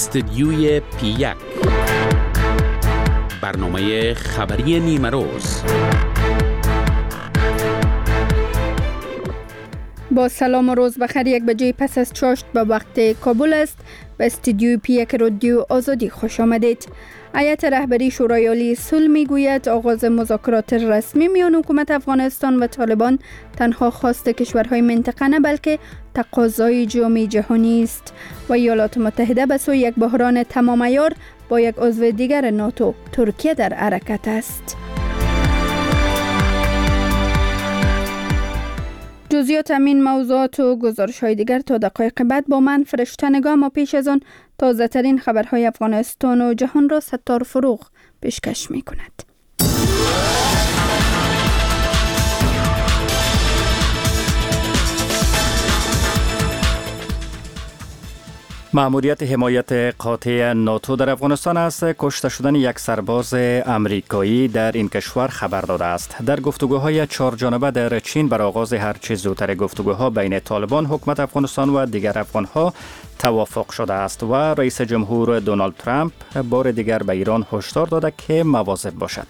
استدیوی پی1 برنامه خبری نیمه روز. با سلام و روز بخیر. 1 بجه پس از چاشت به وقت کابل است. به استدیوی پی1 رادیو آزادی خوش آمدید. هیئت رهبری شورای عالی صلح میگوید آغاز مذاکرات رسمی میان حکومت افغانستان و طالبان تنها خواست کشورهای منطقه نه بلکه تقاضای جامعه جهانی است و ایالات متحده به سوی یک بحران تمام عیار با یک عضو دیگر ناتو ترکیه در حرکت است. جزئیات همین موضوعات و گزارش‌های دیگر تا دقایق بعد با من فرشته نگاه، ما پیش از آن تازه ترین خبرهای افغانستان و جهان را ستار فروغ پیشکش می‌کند. مأموریت حمایت قاطع ناتو در افغانستان از کشته شدن یک سرباز امریکایی در این کشور خبر داده است. در گفتگوهای 4 جانبه در چین بر آغاز هرچه زودتر گفتگوها بین طالبان، حکومت افغانستان و دیگر افغانها توافق شده است و رئیس جمهور دونالد ترامپ بار دیگر به ایران هشدار داده که مواظب باشد.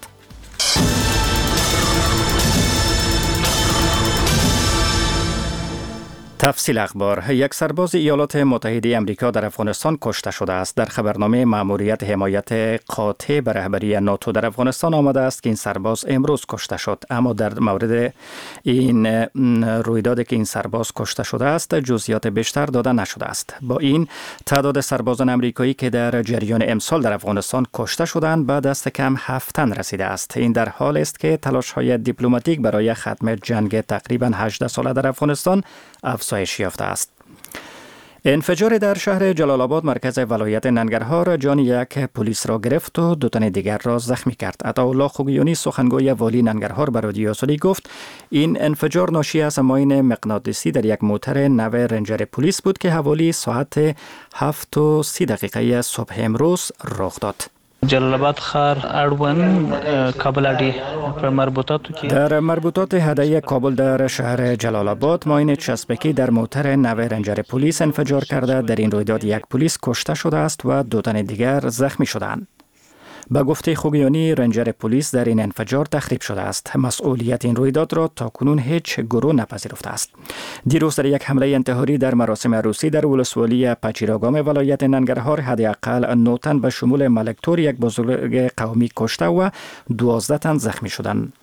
تفصیل اخبار. یک سرباز ایالات متحده آمریکا در افغانستان کشته شده است. در خبرنامه مأموریت حمایت قاطع به رهبری ناتو در افغانستان آمده است که این سرباز امروز کشته شد، اما در مورد این رویدادی که این سرباز کشته شده است جزئیات بیشتر داده نشده است. با این تعداد سربازان آمریکایی که در جریان امسال در افغانستان کشته شدند به دست کم 7 تن رسیده است. این در حال است که تلاش‌های دیپلماتیک برای ختم جنگ تقریباً 18 ساله در افغانستان افزایش یافته است. انفجار در شهر جلال آباد مرکز ولایت ننگرهار جان یک پلیس را گرفت و 2 تن دیگر را زخمی کرد. عطاالله خوگیانی سخنگوی والی ننگرهار به رادیو آزادی گفت این انفجار ناشی از ماین مغناطیسی در یک موتر نو رنجر پلیس بود که حوالی ساعت 7:30 صبح امروز رخ داد. جلال آباد خار اردوان کابل اډی پر مربوطاتو کې در مربوطات هدایه کابل در شهر جلال آباد ماین چسبکی در موتر نو رنجر پلیس انفجار کرده. در این رویداد یک پلیس کشته شده است و 2 تن دیگر زخمی شدند. به گفته خوگیانی رنجر پلیس در این انفجار تخریب شده است. مسئولیت این رویداد را تاکنون هیچ گروه نپذیرفته است. دیروز در یک حمله انتحاری در مراسم عروسی در ولسوالی پچیراگام ولایت ننگرهار حداقل 9 تن به شمول ملک تور یک بزرگ قومی کشته و 12 تن زخمی شدند.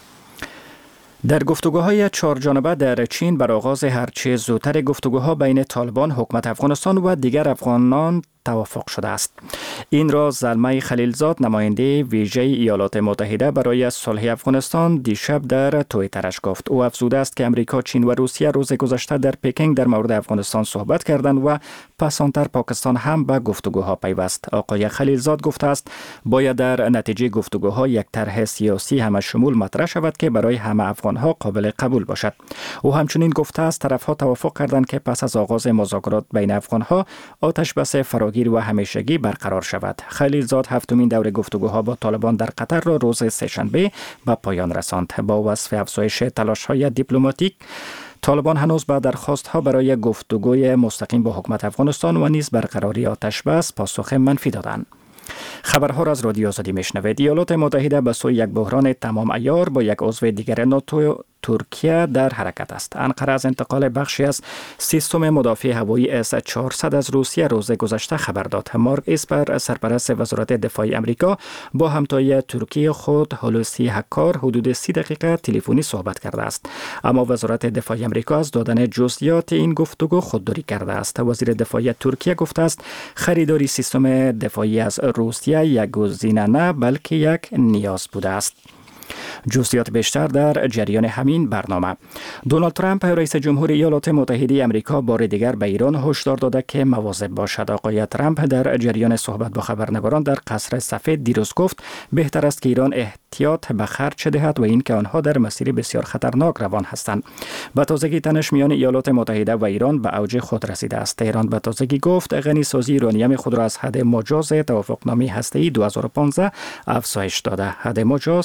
در گفتگوهای 4 جانبه در چین بر آغاز هرچه زودتر گفتگوها بین طالبان، حکومت افغانستان و دیگر افغانان توافق شده است. این را زلمه خلیلزاد نماینده ویژه ایالات متحده برای صلح افغانستان دیشب در توییترش گفت. او افزوده است که امریکا، چین و روسیه روز گذشته در پکینگ در مورد افغانستان صحبت کردند و پس آنتر پاکستان هم به گفتگوها پیوست. آقای خلیلزاد گفته است باید در نتیجه گفتگوها یک طرح سیاسی همه شمول مطرح شود که برای همه افغانها قابل قبول باشد. او همچنین گفته است طرفها توافق کردند که پس از آغاز مذاکرات بین افغانها آتش بس فراگیر و همیشگی برقرار شود. خلیلزاد 7مین دور گفتگوها با طالبان در قطر را روز سه‌شنبه به پایان رساند. با وصف افزایش تلاش‌های دیپلماتیک، طالبان هنوز به درخواست‌ها برای گفتگوی مستقیم با حکومت افغانستان و نیز برقراری آتش بس پاسخ منفی دادند. خبرها را از رادیو آزادی میشنوید. ایالات متحده به سوی یک بحران تمام عیار با یک عضو دیگر ناتو ترکیه در حرکت است. انقره از انتقال بخشی از سیستم مدافع هوایی S-400 از روسیه روز گذشته خبر داد. مارک اسپر، سرپرست وزارت دفاع آمریکا، با همتای ترکیه خود هولوسی هکار حدود 30 دقیقه تلفنی صحبت کرده است. اما وزارت دفاع آمریکا از دادن جزئیات این گفتگو خودداری کرده است. وزیر دفاع ترکیه گفته است خریداری سیستم دفاعی از روسیه یک گزینه نه بلکه یک نیاز بوده است. جزئیات بیشتر در جریان همین برنامه. دونالد ترامپ رئیس جمهور ایالات متحده آمریکا بار دیگر به ایران هشدار داده که مواظب باشد. آقای ترامپ در جریان صحبت با خبرنگاران در قصر سفید دیروز گفت بهتر است که ایران احتیاط به خرج دهد و اینکه آنها در مسیر بسیار خطرناک روان هستند. به تازگی تنش میان ایالات متحده و ایران به اوج خود رسیده است. ایران به تازگی گفت غنیسازی یورانیم خود را از حد مجاز توافقنامه هسته‌ای 2015 افزایش داده. حد مجاز 3.2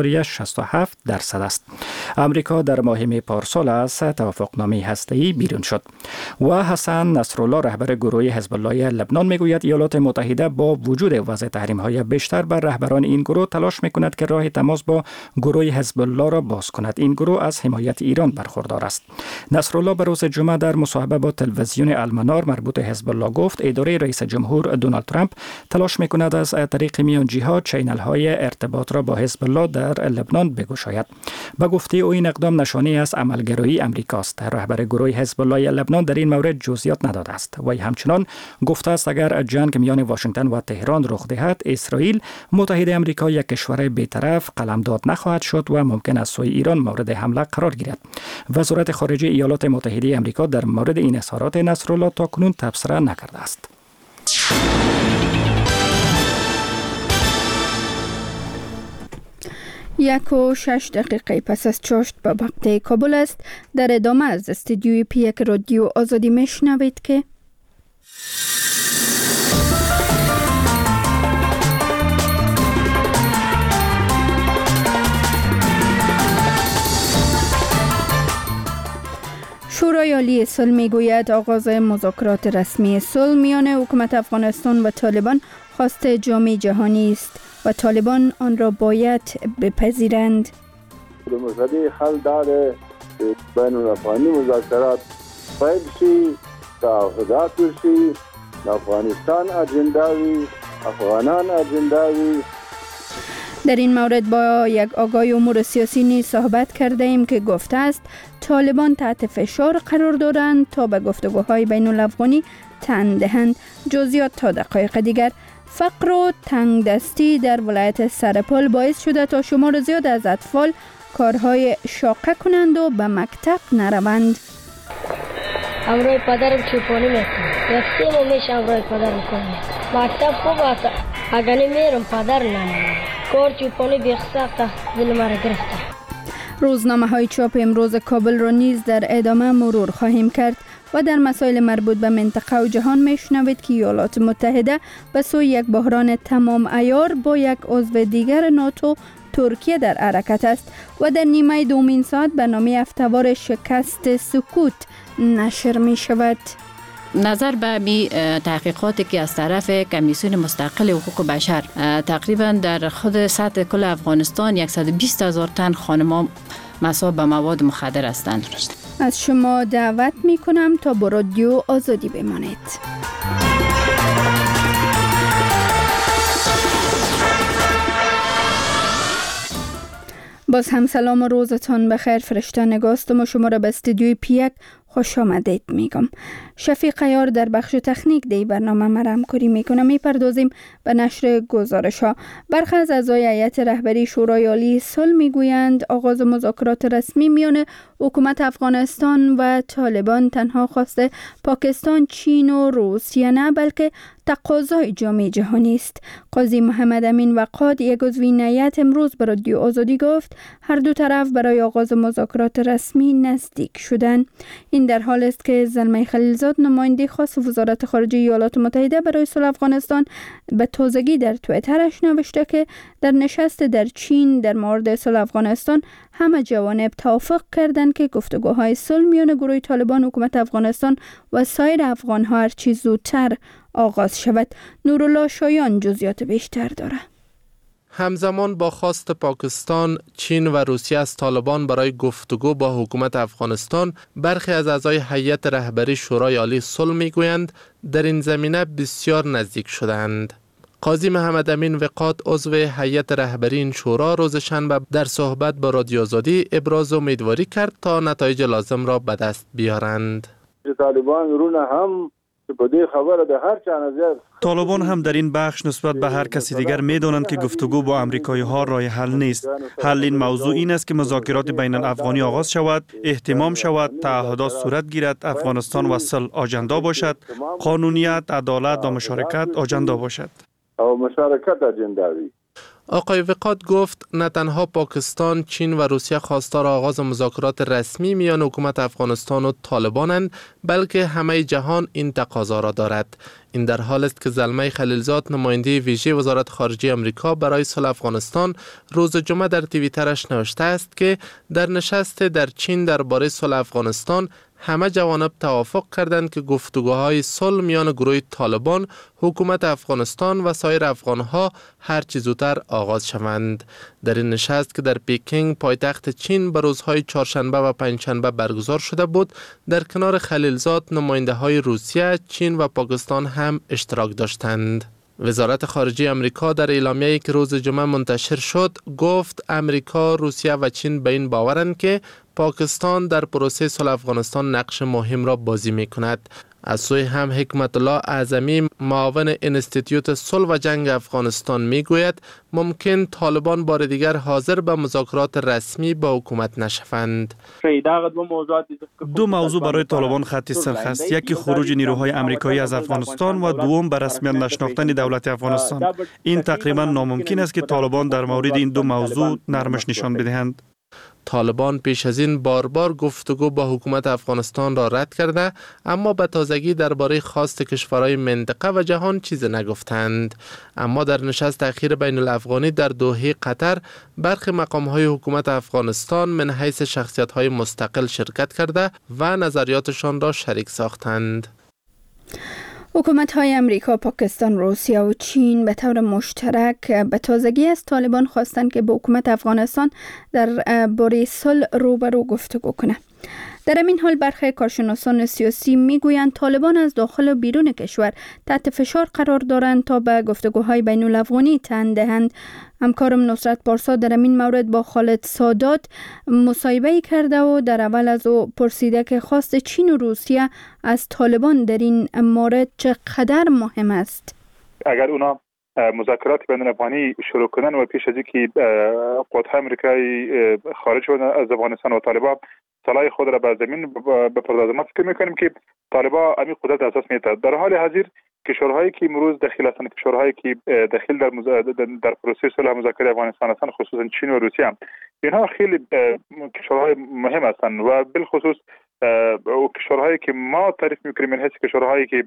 0.67% است. امریکا در ماه می پارسال از توافقنامه هسته‌ای بیرون شد. و حسن نصرالله رهبر گروه حزب الله لبنان میگوید ایالات متحده با وجود وضع تحریم‌های بیشتر بر رهبران این گروه تلاش میکند که راه تماس با گروه حزب الله را باز کند. این گروه از حمایت ایران برخوردار است. نصرالله به روز جمعه در مصاحبه با تلویزیون المنار مربوط حزب الله گفت اداره رئیس جمهور دونالد ترامپ تلاش میکند از طریق میانجی‌ها چینل‌های ارتباط را با حزب الله در لبنان بگشاید. به گفته او این اقدام نشانه از عملگرایی امریکاست. رهبر گروه حزب الله لبنان در این مورد جزئیات نداده است. وی همچنان گفته است اگر جنگ میان واشنگتن و تهران رخ دهد، اسرائیل متحد آمریکا یک کشور بی‌طرف قلمداد نخواهد شد و ممکن است سوی ایران مورد حمله قرار گیرد. وزارت خارجه ایالات متحده آمریکا در مورد این اظهارات نصرالله تاکنون تبصره نکرده است. 1:06 پس از چاشت به وقت کابل است. در ادامه از استودیوی پیک رادیو آزادی میشنوید که شورای عالی صلح میگوید آغاز مذاکرات رسمی صلح میان حکومت افغانستان و طالبان خواست جامعه جهانی است و طالبان آن را باید بپذیرند. به مسئله حل داره بین الافغانی مذاکرات پیل شي، تعهدات شي، افغانستان اجنداوی، افغانان اجنداوی. در این مورد با یک آگاه امور سیاسی نیز صحبت کرده ایم که گفته است طالبان تحت فشار قرار دارند تا به گفتگوهای بین الافغانی تن دهند. جزئیات تا دقایق دیگر. فقر و تنگ دستی در ولایت سرپل باعث شده تا شمار زیاد از اطفال کارهای شاقه کنند و به مکتب نروند. امروی پدرم چوپانی میکنم. یک سیم میشه امروی پدر میکنم. مکتب خوب است. اگر نمیرم پدر نمیرم. کار چوپانی بیخساخته دل مرا گرفته. روزنامه های چاپ امروز کابل را نیز در ادامه مرور خواهیم کرد و در مسائل مربوط به منطقه و جهان میشنوید که ایالات متحده به سوی یک بحران تمام عیار با یک عضو دیگر ناتو ترکیه در حرکت است و در نیمه دومین ساعت برنامه هفته‌وار شکست سکوت نشر می شود. نظر به تحقیقاتی که از طرف کمیسیون مستقل حقوق بشر تقریبا در خود سطح کل افغانستان 120,000 تن خانمان مصاب به مواد مخدر هستند. از شما دعوت می کنم تا با رادیو آزادی بمانید. باز هم سلام و روزتان بخیر. فرشته نگاستم و شما را به استودیوی پیک خوش آمدید میگم. شفیق عیار در بخش تکنیک دی برنامه ما را همکاری میکنه. میپردازیم به نشر گزارش ها. برخی از اعضای هیئت رهبری شورای عالی صلح میگویند آغاز مذاکرات رسمی میان حکومت افغانستان و طالبان تنها خواست پاکستان، چین و روسیه نه، بلکه تقاضای جامعه جهانی است. قاضی محمد امین وقاد یک عضو این هیئت امروز به رادیو آزادی گفت هر دو طرف برای آغاز مذاکرات رسمی نزدیک شدند. این در حال است که زلمه خلیلزاد نماینده خاص وزارت خارجه ایالات متحده برای صلح افغانستان به تازگی در توییترش نوشته که در نشست در چین در مورد صلح افغانستان همه جوانب توافق کردند که گفتگوهای صلح میان گروه طالبان، حکومت افغانستان و سایر افغان‌ها هر چه زودتر آغاز شود. نورالله شایان جزئیات بیشتر دارد. همزمان با خواست پاکستان، چین و روسیه از طالبان برای گفتگو با حکومت افغانستان، برخی از اعضای هیئت رهبری شورای عالی صلح میگویند در این زمینه بسیار نزدیک شدند. قاضی محمد امین وقاد عضو هیئت رهبری این شورا روز شنبه در صحبت با رادیو آزادی ابراز امیدواری کرد تا نتایج لازم را به دست بیارند. طالبان رونه هم طالبان هم در این بخش نسبت به هر کسی دیگر می‌دانند که گفتگو با آمریکایی ها راه حل نیست. حل این موضوع این است که مذاکرات بین الافغانی آغاز شود، اهتمام شود، تعهدات صورت گیرد، افغانستان و صلح آجندا باشد، قانونیت، عدالت و مشارکت آجندا باشد. آقای وقات گفت نه تنها پاکستان، چین و روسیه خواستار آغاز مذاکرات رسمی میان حکومت افغانستان و طالبانند، بلکه همه جهان این تقاضا را دارد. این در حال است که زلمه خلیلزاد، نماینده ویژه وزارت خارجه آمریکا برای صلح افغانستان، روز جمعه در توییترش نوشته است که در نشست در چین درباره صلح افغانستان همه جوانب توافق کردند که گفتگوهای صلح میان گروه طالبان، حکومت افغانستان و سایر افغانها هر چه زودتر آغاز شوند. در این نشست که در پکینگ پایتخت چین به روزهای چهارشنبه و پنجشنبه برگزار شده بود، در کنار خلیلزاد نماینده های روسیه، چین و پاکستان هم اشتراک داشتند. وزارت خارجه آمریکا در اعلامیه‌ای که روز جمعه منتشر شد گفت آمریکا، روسیه و چین به این باورند که پاکستان در پروسه صلح افغانستان نقش مهم را بازی می‌کند. از سوی هم حکمت الله اعظمی، معاون انستیتیوت صلح و جنگ افغانستان میگوید ممکن طالبان بار دیگر حاضر به مذاکرات رسمی با حکومت نشوند. دو موضوع برای طالبان خط سرخ است. یکی خروج نیروهای آمریکایی از افغانستان و دوم به رسمیت نشناختن دولت افغانستان. این تقریبا ناممکن است که طالبان در مورد این دو موضوع نرمش نشان بدهند. طالبان پیش از این بار گفتگو با حکومت افغانستان را رد کرده، اما به تازگی درباره خواست کشورهای منطقه و جهان چیز نگفتند. اما در نشست اخیر بین الافغانی در دوحه قطر، برخی مقام‌های حکومت افغانستان من حیث شخصیت‌های مستقل شرکت کرده و نظریاتشان را شریک ساختند. حکومت‌های امریکا، پاکستان، روسیه و چین به طور مشترک به تازگی از طالبان خواستند که با حکومت افغانستان در باره صلح روبرو گفتگو کنند. در این حال برخی کارشناسان سیاسی میگویند طالبان از داخل و بیرون کشور تحت فشار قرار دارند تا به گفتگوهای بین الافغانی تن دهند. همکارم نصرت پارسا در این مورد با خالد سادات مصاحبه کرده و در اول از او پرسیده که خواست چین و روسیه از طالبان در این مورد چقدر مهم است. اگر اونا مذاکرات بین الافغانی شروع کنن و پیش از اینکه قوات آمریکایی خارج شدن از افغانستان و طالبان سلاح خود را به زمین بپردازند، ما فکر میکنیم که طالبان همین قدرت اساس میتونه. در حال حاضر کشورهایی که امروز داخل هستند، کشورهایی که داخل در پروسه صلح مذاکره افغانستان هستند، خصوصا چین و روسیه هم، اینها خیلی کشورهای مهم هستند و بالخصوص کشورهایی که ما تعریف میکنیم من حیث کشورهایی که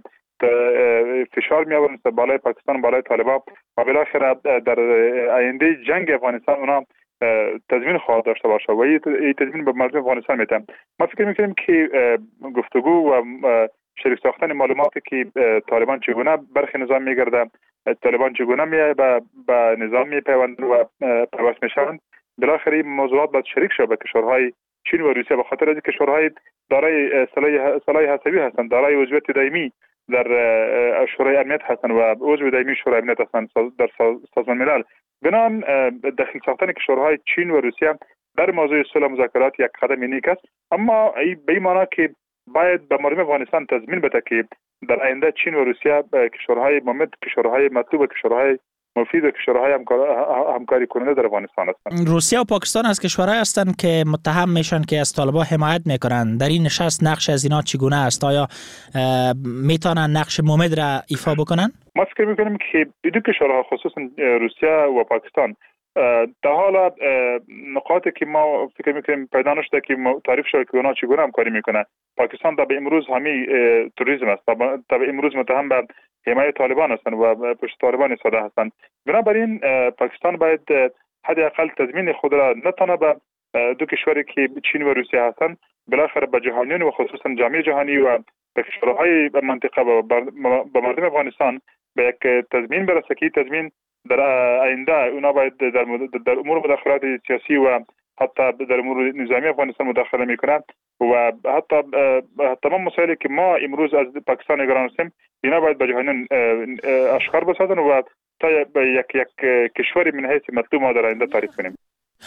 فشار میآورند بالای پاکستان، بالای طالبان و بالاخره در آینده جنگ افغانستان اونا تضمین خواهد داشته باشه و این تضمین به مردم افغانستان میتن. ما فکر میکنیم که گفتگو و شریک ساختن معلوماتی که طالبان چگونه برخی نظام میگرده، طالبان چگونه به نظام میپیوندند و پیوست میشوند، بالاخره این موضوعات باید شریک شود به کشورهای چین و روسیه، به خاطر از کشورهای دارای صلاح حسابی هستند، دارای عضویت دائمی در شورای امنیت هستند و عضو دائمی شورای امنیت هستند در سازمان ملل. بنابراین داخل ساختن کشورهای چین و روسیه در موضوع صلح مذاکرات یک قدم نیک است، اما به این معنی که باید به مردم افغانستان تضمین بده که در آینده چین و روسیه کشورهای مهم، کشورهای مطلوب، کشورهای مفید و کشورهای همکاری کننده در افغانستان هستند. روسیه و پاکستان از کشورهایی هستند که متهم میشن که از طالبان حمایت میکنند. در این نشست نقش از اینا چگونه است؟ آیا میتونن نقش مهم را ایفا بکنن؟ ما فکر میکنیم که دو کشورها خصوصا روسیه و پاکستان در حال نقاطی که ما فکر میکنیم پیدا نشده که تعریف شده که اونا چگونه همکاری میکنه. پاکستان تا به امروز همین تروریسم است، تا به امروز متهم به حمایت طالبان هستند و پشت طالبان ایستاده هستند. بنابراین پاکستان باید حداقل تضمین خود را نه تنها به دو کشوری که چین و روسیه هستند، بالاخره به جهانیان و خصوصا جامعه جهانی و به کشورهای منطقه و به مردم افغانستان به یک تضمین برسه که تضمین در آینده اونا باید در امور مداخلات سیاسی و حتی در امور نظامی افغانستان مداخله میکنند و حتی تمام مسائلی که ما امروز از پاکستان نگران هستیم اینا باید به جهانیان اشکار بسازن و تا یک کشوری من حیث مطلوب ما در آینده تعریف کنیم.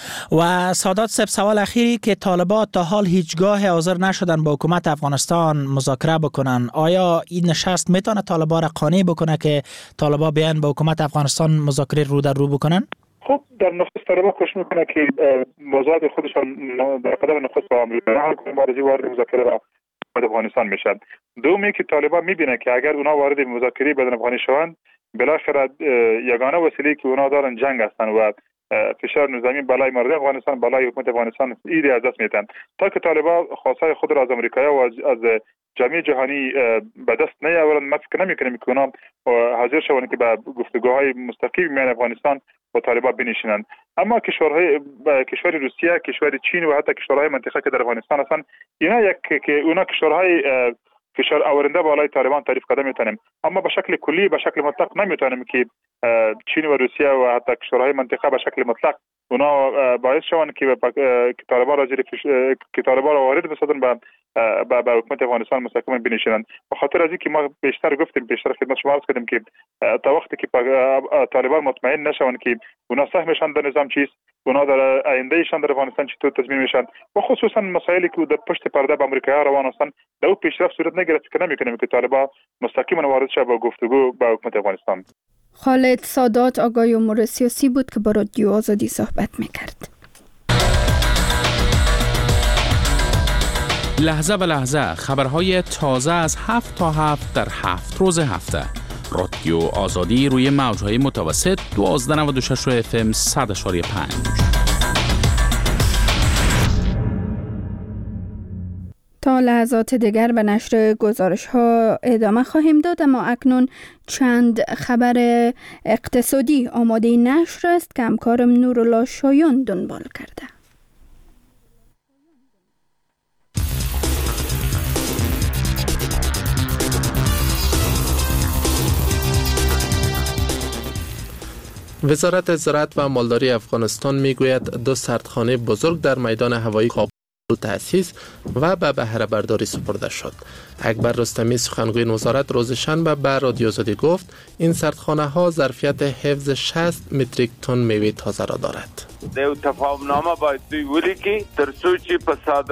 و سادات صاحب، سوال اخیری که طالبان تا حال هیچگاه حاضر نشدن با حکومت افغانستان مذاکره بکنن، آیا این نشست میتونه طالبان را قانع بکنه که طالبان بیان با حکومت افغانستان مذاکره رو در رو بکنن؟ خب در نخست طالبان خوش میکنه که موضوعات خودشان در قدم نخست با آمریکا حل کنن، بارزی وارد مذاکره با افغانستان میشن. دومی که طالبان میبینه که اگر اونا وارد مذاکره بدون افغانی شوند بالاخره یگانه وسیله که اونا دارن جنگ هستن و فشار نظامی بالای مردم افغانستان، بالای حکومت افغانستان ایده از دست میدن. تا که طالبان خواستای خود را از امریکا و از جامعه جهانی به دست نیاورند، ما فکر نمی‌کنیم که اونا حاضر شوند که به گفتگوهای مستقیم میان افغانستان و طالبان بنشینند. اما کشور روسیه، کشور چین و حتی کشورهای منطقه که در افغانستان هستند، اونا کشورهای فشار آورنده بالای طالبان تعریف کرده میتونیم، اما به شکل کلی، به شکل مطلق نمیتونیم که چین و روسیه و حتی کشورهای منطقه به شکل مطلق اونا باعث شوند که طالبان را که طالبان را وارد بسازن به حکومت افغانستان مستقیما بنشینند. به خاطر از اینکه ما بیشتر خدمت شما عرض کردیم که تا وقتی که طالبان مطمئن نشوند که اونا سهمشان در نظام چیست، اونا در آیندهشان در افغانستان چطور تضمین میشن و خصوصا مسائلی که در پشت پرده به امریکا روان هستند، در او پیشرفت صورت نگرفت که نمی‌کنیم که طالبان مستقیما وارد شوند به گفتگو با حکومت افغانستان. خالد سادات، آقای امور سیاسی بود که با رادیو آزادی صحبت میکرد. لحظه به لحظه خبرهای تازه از 7 تا 7 در 7 روز هفته. رادیو آزادی روی موجهای متوسط 1296 FM 100.5. تا لحظات دیگر به نشر گزارش ها ادامه خواهیم داد، اما اکنون چند خبر اقتصادی آماده نشر است که همکارم نورالله شایان دنبال کرده. وزارت زراعت و مالداری افغانستان میگوید 2 سردخانه بزرگ در میدان هوایی کابل تأسیس و به بهره برداری سپرده شد. اکبر رستمی سخنگوی وزارت روز شنبه به رادیو آزادی گفت این سردخانه ها ظرفیت حفظ 60 متریک تن میوه تازه را دارد. دیو تفاهم نامه باید دوی ولیکی تر سوچی پساده.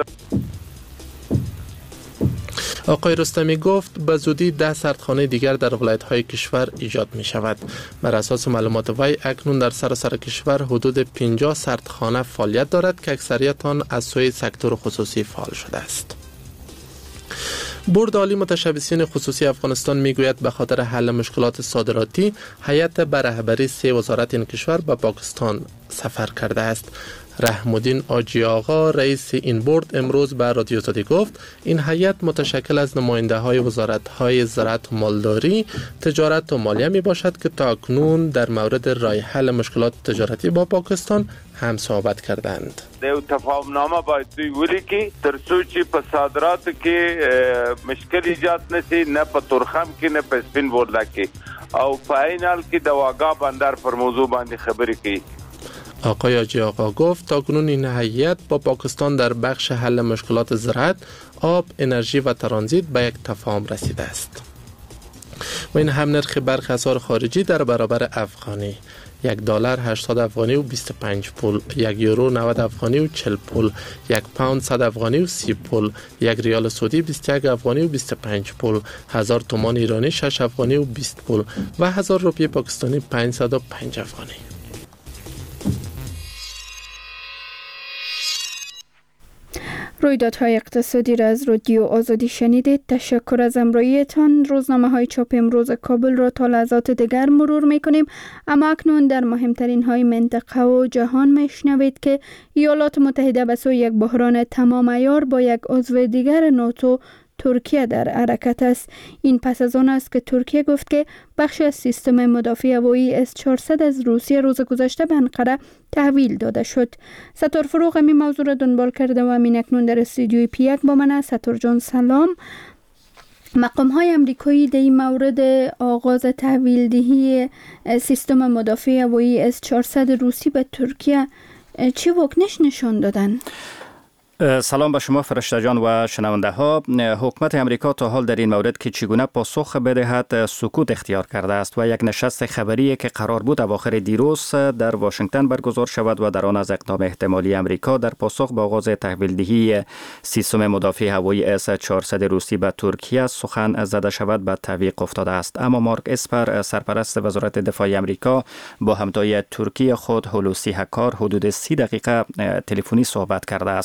آقای رستمی گفت به زودی 10 سردخانه دیگر در ولایت‌های کشور ایجاد می شود. بر اساس معلومات وی اکنون در سراسر کشور حدود 50 سردخانه فعالیت دارد که اکثریت آن از سوی سکتور خصوصی فعال شده است. بورد عالی متشبثین خصوصی افغانستان میگوید به خاطر حل مشکلات صادراتی هیئت به رهبری 3 وزارت این کشور به پاکستان سفر کرده است. رحم‌الدین آجی آقا رئیس این بورد امروز به رادیو آزادی گفت این هیئت متشکل از نماینده‌های وزارت‌های زراعت و مالداری، تجارت و مالیه می باشد که تا اکنون در مورد راه حل مشکلات تجارتی با پاکستان هم صحبت کردند. دیو تفاهم نامه باید دوی ولیکی تر سوچی په صادراتو کې مشکل ایجاد نشي، نه په تورخم کې نه په سپین بولدک کې او په عین حال کې د واګا بندر پر موضوع باندې خبرې کوي. آقای آجی آقا گفت تاکنون این هیئت با پاکستان در بخش حل مشکلات زراعت، آب، انرژی و ترانزیت به یک تفاهم رسیده است. و این هم نرخ برخی اسعار خارجی در برابر افغانی: $1 80 افغانی و 25 پول، 1 یورو 90 افغانی و 40 پول، 1 پوند 100 افغانی و 30 پول، 1 ریال سعودی 21 افغانی و 25 پول، 1000 تومان ایرانی 6 افغانی و 20 پول و 1000 روپیه پاکستانی 505 افغانی. رویدادهای اقتصادی را از رادیو آزادی شنیدید. تشکر از همراهیتان. روزنامه های چاپ امروز کابل را تا لحظات دیگر مرور میکنیم، اما اکنون در مهمترین های منطقه و جهان میشنوید که ایالات متحده به سوی یک بحران تمام عیار با یک عضو دیگر ناتو ترکیه در حرکت است. این پس از آن است که ترکیه گفت که بخشی از سیستم مدافع هوایی S-400 از روسیه روز گذشته به انقره تحویل داده شد. ستار فروغ می موضوع را دنبال کرده و همین اکنون در استودیوی P1 با من است. ستار جان سلام. مقام های امریکایی در این مورد آغاز تحویل دهی سیستم مدافع هوایی S-400 روسی به ترکیه چی واکنش نشان دادن؟ سلام به شما فرشته جان و شنونده ها. حکومت امریکا تا حال در این مورد که چگونه پاسخ بدهد سکوت اختیار کرده است و یک نشست خبری که قرار بود اواخر دیروز در واشنگتن برگزار شود و در آن از اقدام احتمالی امریکا در پاسخ به آغاز تحویل دهی سیستم مدافع هوایی S-400 روسی به ترکیه سخن زده شود به تعویق افتاده است. اما مارک اسپر سرپرست وزارت دفاع امریکا با همتای ترکیه خود هلوسی هکار حدود 30 دقیقه تلفنی صحبت کرده است.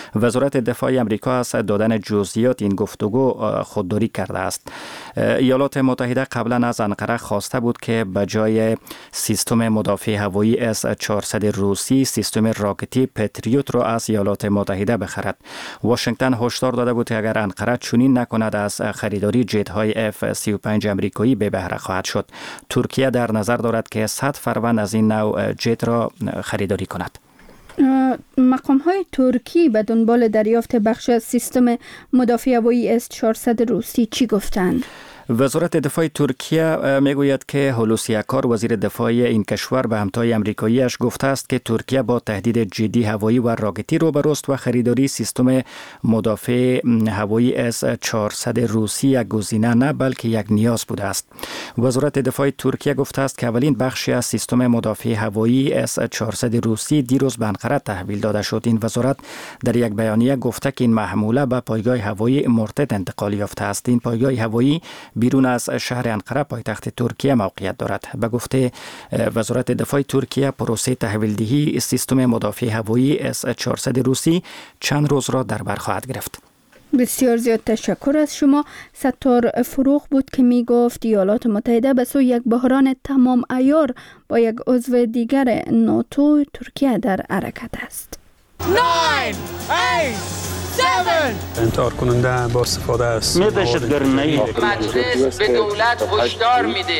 وزارت دفاع آمریکا از دادن جزئیات این گفتگو خودداری کرده است. ایالات متحده قبلا از انقره خواسته بود که به جای سیستم مدافع هوایی S-400 روسی سیستم راکتی پتریوت را از ایالات متحده بخرد. واشنگتن هشدار داده بود که اگر انقره چنین نکند از خریداری جت های F-35 آمریکایی به بهره خواهد شد. ترکیه در نظر دارد که 100 فروند از این نوع جت را خریداری کند. مقام های ترکی به دنبال دریافت بخش از سیستم مدافع هوایی S-400 روسی چی گفتند؟ وزارت دفاع ترکیه میگوید که هولوسی اکار وزیر دفاع این کشور به همتای آمریکاییش گفته است که ترکیه با تهدید جدی هوایی و راکتی روبروست و خریداری سیستم مدافع هوایی S-400 روسی یک گزینه نه بلکه یک نیاز بوده است. وزارت دفاع ترکیه گفته است که اولین بخشی از سیستم مدافع هوایی S-400 روسی دیروز به انقره تحویل داده شد. این وزارت در یک بیانیه گفته که این محموله به پایگاه هوایی مرتد انتقال یافته است. این پایگاه هوایی بیرون از شهر انقره پایتخت ترکیه موقعیت دارد. به گفته وزارت دفاع ترکیه پروسه تحویلدهی سیستم مدافع هوایی S-400 روسی چند روز را در بر خواهد گرفت. بسیار زیاد تشکر از شما. ستار فروغ بود که می گفت ایالات متحده به سوی یک بحران تمام عیار با یک عضو دیگر ناتو ترکیه در حرکت است. 9 8 7 انتحار کننده با استفاده است. مجلس به دولت هشدار میده.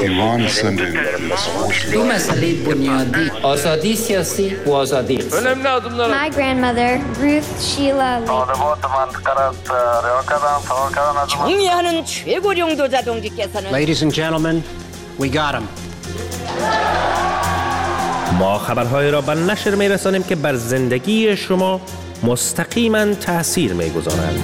دو مسئله بنیادی، آزادی سیاسی و آزادی اقتصادی. My grandmother, Ruth Sheila Lee. Ladies and gentlemen, we got him. ما خبرهای را به نشر می‌رسانیم که بر زندگی شما مستقیما تأثیر می‌گذارند.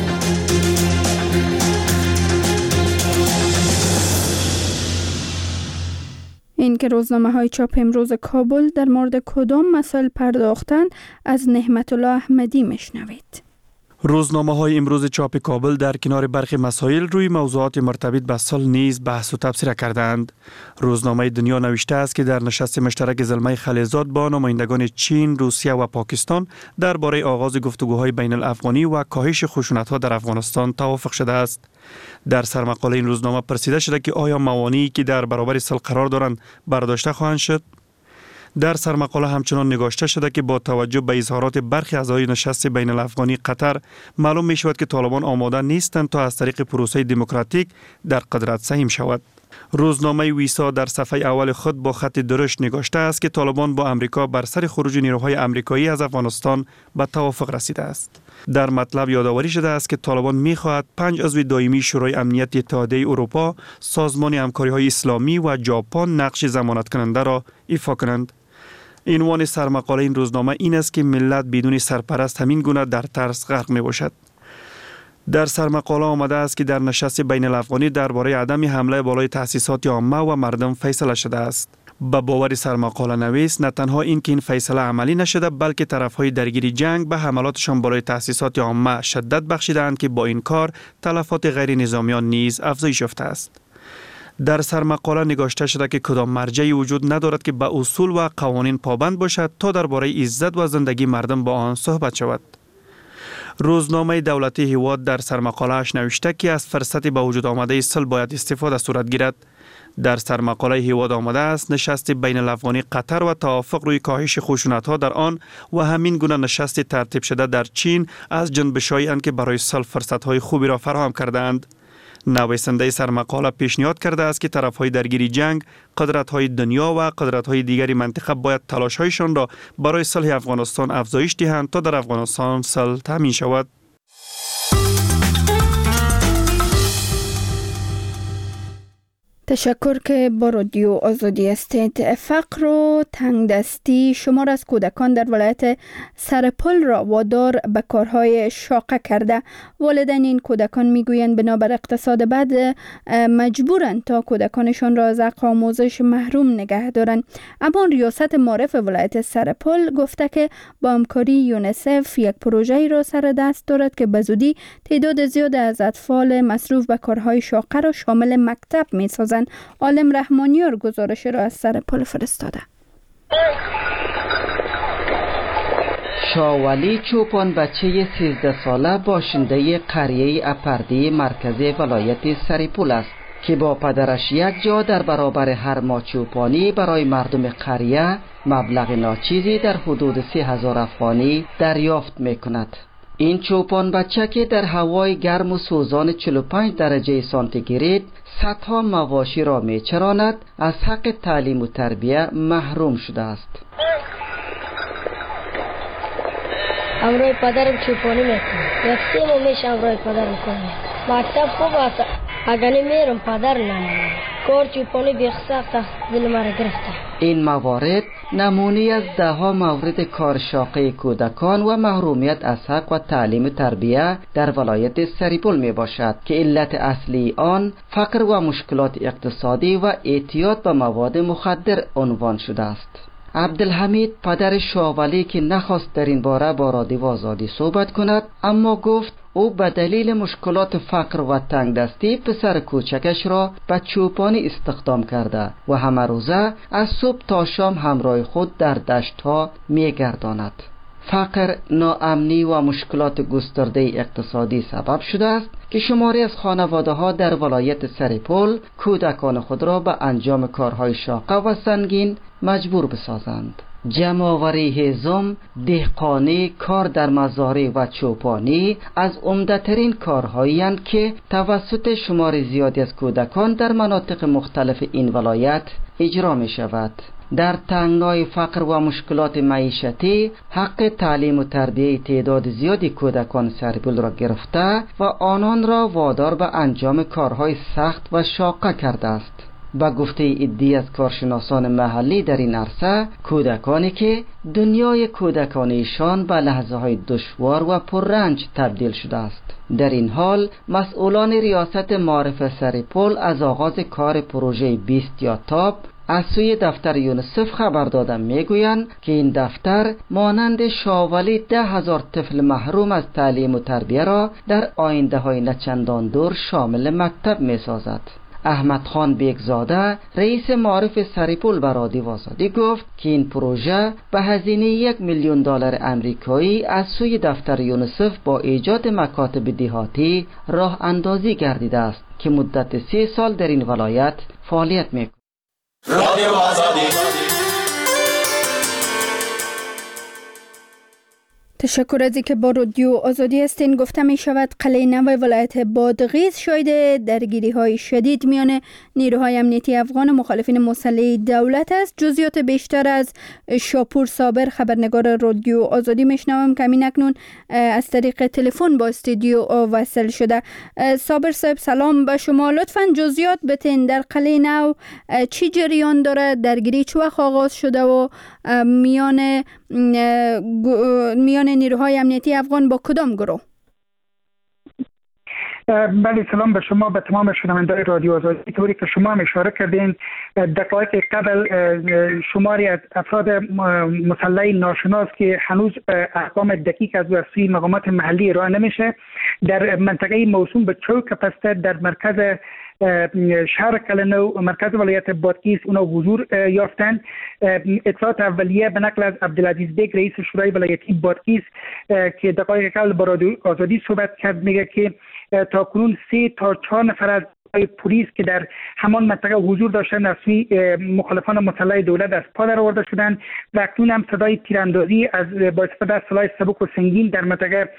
این که روزنامه‌های چاپ امروز کابل در مورد کدام مسائل پرداختند از نعمت الله احمدی میشنوید. روزنامه‌های امروز چاپ کابل در کنار برخی مسائل روی موضوعات مرتبط به صلح نیز بحث و تبصره کردند. روزنامه دنیا نوشته است که در نشست مشترک زلمه خلیزاد با نمایندگان چین، روسیه و پاکستان درباره آغاز گفتگوهای بین الافغانی و کاهش خشونت‌ها در افغانستان توافق شده است. در سرمقاله این روزنامه پرسیده شده که آیا موانعی که در برابر صلح قرار دارند برداشته خواهند شد؟ در سرمقاله همچنان نگاشته شده که با توجه به اظهارات برخی اعضای نشست بین الافغانی قطر معلوم می شود که طالبان آماده نیستند تا از طریق پروسه دموکراتیک در قدرت سهیم شود. روزنامه ویسا در صفحه اول خود با خط درشت نگاشته است که طالبان با امریکا بر سر خروج نیروهای امریکایی از افغانستان به توافق رسیده است. در مطلب یادآوری شده است که طالبان می‌خواهد 5 عضو دائمی شورای امنیت اتحادیه اروپا، سازمان همکاری‌های اسلامی و ژاپن نقش ضمانت کننده را ایفا کنند. عنوان سرمقاله این روزنامه این است که ملت بدون سرپرست همین گونه در ترس غرق می‌باشد. در سرمقاله آمده است که در نشست بین الافغانی درباره عدم حمله بالای تأسیسات عامه و مردم فیصله شده است. به باور سرمقاله نویس نه تنها این که این فیصله عملی نشده بلکه طرفهای درگیر جنگ به حملاتشان بالای تأسیسات عامه شدت بخشیدند که با این کار تلفات غیر نظامیان نیز افزایش یافته است. در سرمقاله نگاشته شده که کدام مرجعی وجود ندارد که به اصول و قوانین پابند باشد تا درباره عزت و زندگی مردم با آن صحبت شود. روزنامه دولتی هواد در سرمقاله‌اش نوشته که از فرصت به وجود آمده صلح باید استفاده صورت گیرد. در سرمقاله هواد آمده است نشست بین الافغانی قطر و توافق روی کاهش خشونت‌ها در آن و همین گونه نشست ترتیب شده در چین از جنبش‌هایی اند که برای صلح فرصت‌های خوبی را فراهم کردند. نویسنده سرمقاله پیشنهاد کرده است که طرف‌های درگیر جنگ، قدرت‌های دنیا و قدرت‌های دیگری منطقه باید تلاش‌هایشان را برای صلح افغانستان افزایش دهند تا در افغانستان صلح تامین شود. تشکر که با رادیو آزادی هستید. فقر و تنگدستی شمار از کودکان در ولایت سرپل را وادار به کارهای شاقه کرده. والدین این کودکان میگویند بنابر اقتصاد بد مجبورند تا کودکانشان را از حق آموزش محروم نگه دارند. اما ریاست معارف ولایت سرپل گفته که با همکاری یونیسف یک پروژه‌ای را سر دست دارد که به زودی تعداد زیاد از اطفال مصروف به کارهای شاقه را شامل مکتب می‌سازند. عالم رحمانیار گزارش را از سرپل فرستاده. شاولی چوپان بچه 13 ساله باشنده قریه اپردی مرکزی ولایت سریپول است که با پدرش یک جا در برابر هر ماه چوپانی برای مردم قریه مبلغ ناچیزی در حدود 3000 افغانی دریافت می کند. این چوپان بچه که در هوای گرم و سوزان 45 درجه سانتیگراد صدها مواشی را می چراند، از حق تعلیم و تربیه محروم شده است. امروی پدرم چوپانی میکنه، یک 3 ماه میشه امروی پدر میکنه. مکتب خوب است، اگر نمیرم پدر نمیرم. کار چوپانی بیخسخت است، دل مرا گرفته. این موارد نمونه از 10 مورد کار شاقه کودکان و محرومیت از حق و تعلیم و تربیه در ولایت سریپول می باشد که علت اصلی آن فقر و مشکلات اقتصادی و اعتیاد به مواد مخدر عنوان شده است. عبدالحمید پدر شاولی که نخواست در این باره با رادیو آزادی صحبت کند، اما گفت او به دلیل مشکلات فقر و تنگ دستی پسر کوچکش را به چوپانی استخدام کرده و همه روزه از صبح تا شام همراه خود در دشت‌ها می‌گرداند. فقر، ناامنی و مشکلات گسترده اقتصادی سبب شده است که شماری از خانواده‌ها در ولایت سریپول کودکان خود را به انجام کارهای شاقه و سنگین مجبور بسازند. جمع‌آوری هیزم، دهقانی، کار در مزارع و چوپانی از عمده‌ترین کارهایی اند که توسط شمار زیادی از کودکان در مناطق مختلف این ولایت اجرا می شود. در تنگنای فقر و مشکلات معیشتی، حق تعلیم و تربیه تعداد زیادی کودکان سریپول را گرفته و آنان را وادار به انجام کارهای سخت و شاقه کرده است. با گفته عده‌ای از کارشناسان محلی در این عرصه، کودکانی که دنیای کودکانیشان به لحظه‌های دشوار و پررنج تبدیل شده است. در این حال مسئولان ریاست معارف سریپول از آغاز کار پروژه 20 یا تاب از سوی دفتر یونیسف خبر دادن میگویند که این دفتر مانند شاولی 10,000 طفل محروم از تعلیم و تربیه را در آینده های نچندان دور شامل مکتب می سازد. احمد خان بیگزاده رئیس معارف سریپول به رادیو آزادی گفت که این پروژه به هزینه $1,000,000 آمریکایی از سوی دفتر یونیسف با ایجاد مکاتب دهاتی راه اندازی گردیده است که مدت 3 سال در این ولایت فعالیت می‌کند. رادیو آزادی. تشکر از اینکه با رادیو آزادی هستین. گفته می شود قلعه نو ولایت بادغیس شاهد درگیری های شدید میان نیروهای امنیتی افغان و مخالفین مسلح دولت است. جزئیات بیشتر از شاپور صابر خبرنگار رادیو آزادی میشنوم که همین اکنون از طریق تلفن با استودیو وصل شده. صابر صاحب سلام به شما، لطفاً جزئیات بتین در قلعه نو چی جریان داره، درگیری چه وقت آغاز شده و میان نیروهای امنیتی افغان با کدام گروه؟ بله، سلام به شما، به تمام شنوندگان رادیو آزادی. طوری که شما هم اشاره کردین، دقایق قبل شماری از افراد مسلح ناشناس که هنوز احکام دقیق از سوی مقامات محلی ارائه نمیشه در منطقه موسوم به چوک پسته در مرکز شهر کلنو مرکز ولایت بادغیس اونا حضور یافتند. اطلاعات اولیه به نقل از عبدالعزیز بیگ رئیس شورای ولایتی بادغیس که دقایق قبل با رادیو آزادی صحبت کرد میگه که تا کنون 3 تا 4 نفر از پلیس که در همان منطقه حضور داشتند از سوی مخالفان مسلح دولت از پا در آورده شدند و اکنون هم صدای تیراندازی از با استفاده از سلاح سبک و سنگین در منطقه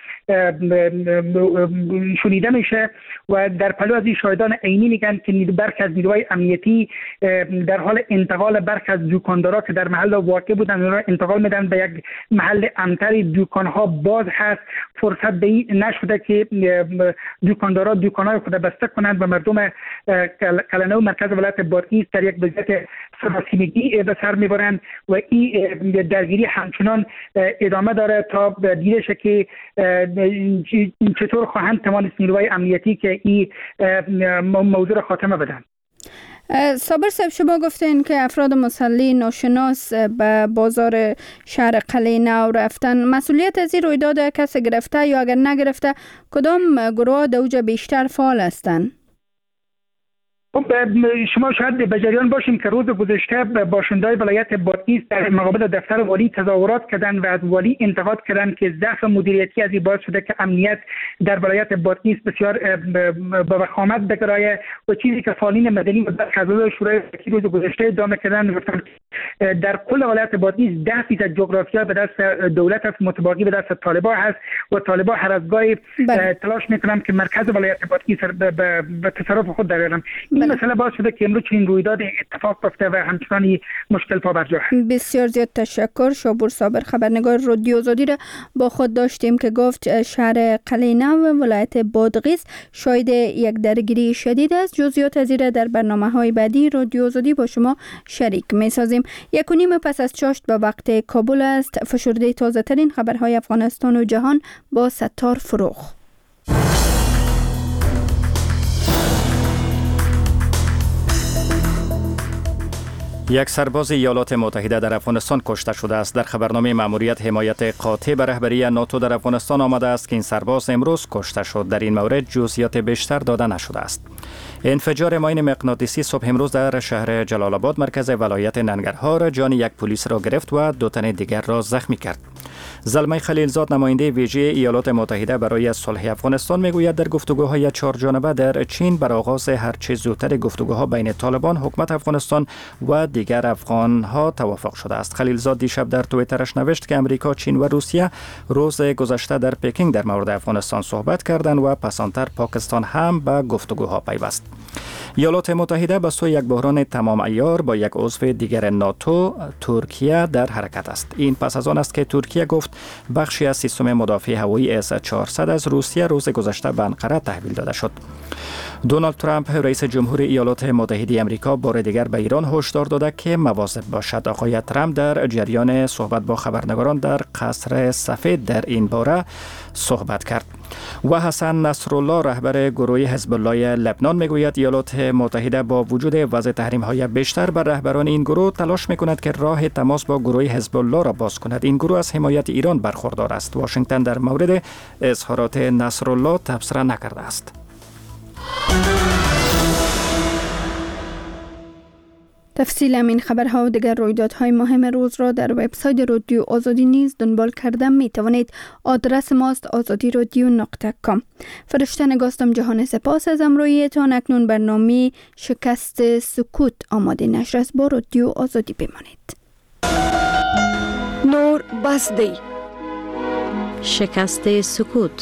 شنیده میشه و در پلو از این شاهدان عینی میگن که برخی از نیروهای امنیتی در حال انتقال برخی از دکاندارا که در محل واقع بودن را انتقال میدن به یک محل امن‌تر. دکان‌ها باز هست، فرصت به این نشده که دکاندارا دکان‌های خود بسته کنند و مردم کلنو مرکز ولایت بادغیس در یک وضعیت سراسیمگی به سر میبرند و این درگیری همچنان ادامه داره تا دیده شه که چطور خواهند توانست نیروهای امنیتی که این موضوع را خاتمه بدن. صابر صاحب، شما گفتین که افراد مسلح ناشناس به بازار شهر قلعه نو رفتن. مسئولیت از این رویداد کسی گرفته یا اگر نگرفته کدام گروه در اوج بیشتر فعال هستند؟ شما شاید به جریان باشیم که روز گذشته باشنده‌های ولایت بادغیس در مقابل دفتر والی تظاهرات کردند و از والی انتقاد کردند که ضعف مدیریتی از این باعث شده که امنیت در ولایت بادغیس بسیار به وخامت بگرایه و چیزی که فعالین مدنی و اعضای شورای وکیل روز گذشته ادعا کردند گفتند در کل ولایت بادغیس 10% جغرافیا به دست دولت است، متباقی به دست طالبان هست و طالبان هر از گاهی تلاش میکنند که مرکز ولایت بادغیس به تصرف خود درآورند. این مسئله باعث شده که امروز چنین رویداد اتفاق بیفته و همچنان مشکل پا بر جا است. بسیار زیاد تشکر. شابور صابر خبرنگار رادیو آزادی را با خود داشتیم که گفت شهر قلعه نو و ولایت بادغیس شاهد یک درگیری شدید است. جزئیات از این در برنامه‌های بعدی رادیو آزادی با شما شریک می‌سازیم. 1:30 پس از چاشت به وقت کابل است. فشرده تازه‌ترین خبرهای افغانستان و جهان با ستار فروغ. یک سرباز ایالات متحده در افغانستان کشته شده است. در خبرنامه مأموریت حمایت قاطع به رهبری ناتو در افغانستان آمده است که این سرباز امروز کشته شد. در این مورد جزئیات بیشتر داده نشده است. انفجار ماین مغناطیسی صبح امروز در شهر جلال آباد مرکز ولایت ننگرهار جان یک پلیس را گرفت و 2 تن دیگر را زخمی کرد. زلمه خلیلزاد نماینده ویژه ایالات متحده برای صلح افغانستان میگوید در گفتگوهای 4 جانبه در چین بر آغاز هرچه زودتر گفتگوها بین طالبان، حکومت افغانستان و دیگر افغانها توافق شده است. خلیلزاد دیشب در توییترش نوشت که امریکا، چین و روسیه روز گذشته در پکینگ در مورد افغانستان صحبت کردند و پسانتر پاکستان هم به گفتگوها پیوست. ایالات متحده به سوی یک بحران تمام عیار با یک عضو دیگر ناتو، ترکیه، در حرکت است. این پس از آن است که ترکیه گفت بخشی از سیستم مدافع هوایی S-400 از روسیه روز گذشته به انقره تحویل داده شد. دونالد ترامپ رئیس جمهور ایالات متحده آمریکا بار دیگر به ایران هشدار داده که مواظب باشد. آقای ترامپ در جریان صحبت با خبرنگاران در قصر سفید در این باره صحبت کرد. و حسن نصرالله رهبر گروه حزب الله لبنان میگوید ایالات متحده با وجود وضع تحریم‌های بیشتر بر رهبران این گروه تلاش میکند که راه تماس با گروه حزب الله را باز کند. این گروه از حمایت ایران برخوردار است. واشنگتن در مورد اظهارات نصرالله تبصره نکرده است. تفصیل این خبرها و دیگر رویدادهای مهم روز را در وبسایت رادیو آزادی نیز دنبال کرده می توانید. آدرس ماست azadirodio.com. فرشته نگاستم جهان سپاس از امرویتان. اکنون برنامه شکست سکوت آماده نشر است. با رادیو آزادی بمانید. نور بسدی شکست سکوت.